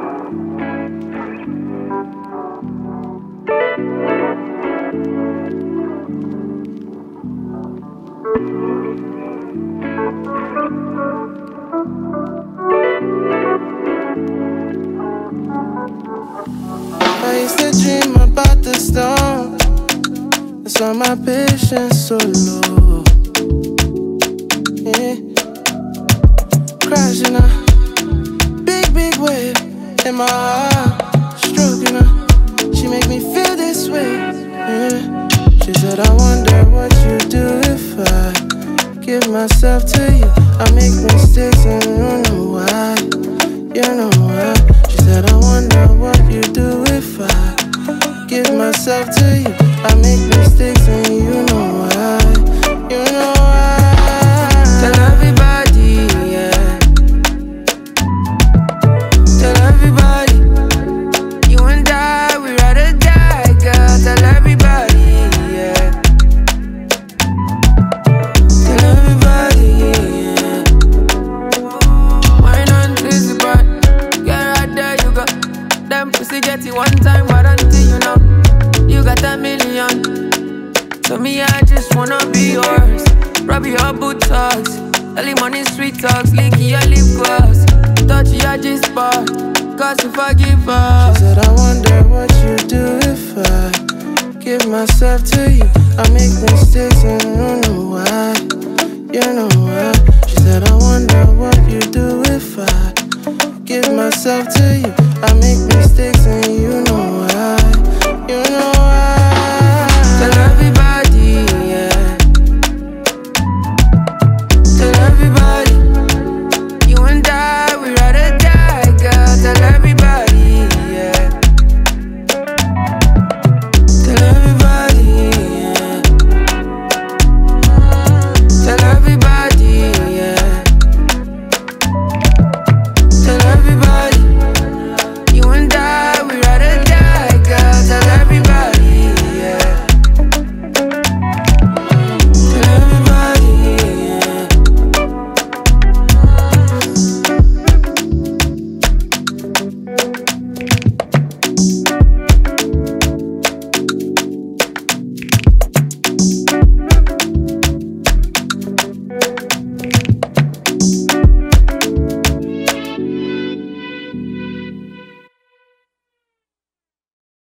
I used to dream about the storm. That's why my patience so low. Yeah. Crashing a big wave in my heart, stroking her. She make me feel this way. Yeah. She said, I wonder what you do if I give myself to you. I make mistakes and you know why. You know why. She said, I wonder what you do if I give myself to you. I make mistakes and you know why. You know why. Tell everybody, yeah. Tell everybody, you and I, we ride or die, girl. Tell everybody, yeah. Tell everybody, yeah. Why not this part? Get right there, you go. Them pussy get you one time, but until you know, you got a million. So me, I just wanna be yours. Rub your boot talks, early morning sweet talks, licking your lip gloss, touch your G-spot, cause if I give up. She said, I wonder what you do if I give myself to you. I make mistakes and you know why. You know why. She said, I wonder what you do if I give myself to you. I make mistakes and you know